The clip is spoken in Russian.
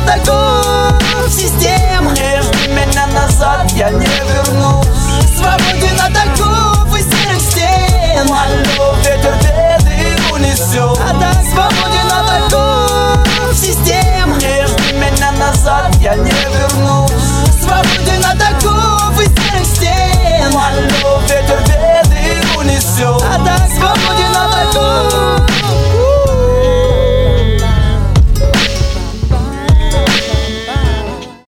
таков систем. Не жди меня назад, я не